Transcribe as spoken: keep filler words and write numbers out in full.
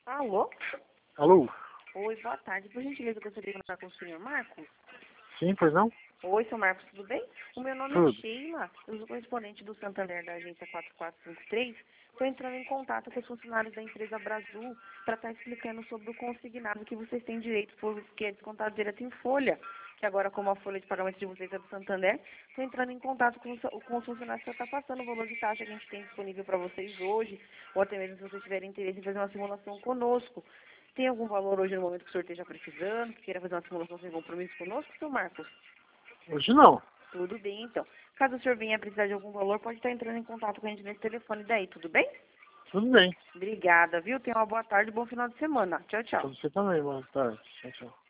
Alô? Alô? Oi, boa tarde. Por gentileza, eu gostaria de falar com o senhor Marcos. Sim, pois não? Oi, senhor Marcos, tudo bem? O meu nome é Tudo. Sheila, eu sou correspondente do Santander da agência quatro quatro cinco três. Estou entrando em contato com os funcionários da empresa Brasil para estar explicando sobre o consignado que vocês têm direito, porque é descontado direto em folha, que agora, como a folha de pagamento de vocês é do Santander, estou entrando em contato com, os- com os funcionários para estar passando o valor de taxa que a gente tem disponível para vocês hoje, ou até mesmo se vocês tiverem interesse em fazer uma simulação conosco. Tem algum valor hoje no momento que o senhor esteja precisando, que queira fazer uma simulação sem compromisso conosco, senhor Marcos? Hoje não. Tudo bem, então. Caso o senhor venha precisar de algum valor, pode estar entrando em contato com a gente nesse telefone daí, tudo bem? Tudo bem. Obrigada, viu? Tenha uma boa tarde e bom final de semana. Tchau, tchau. Pra você também, boa tarde. Tchau, tchau.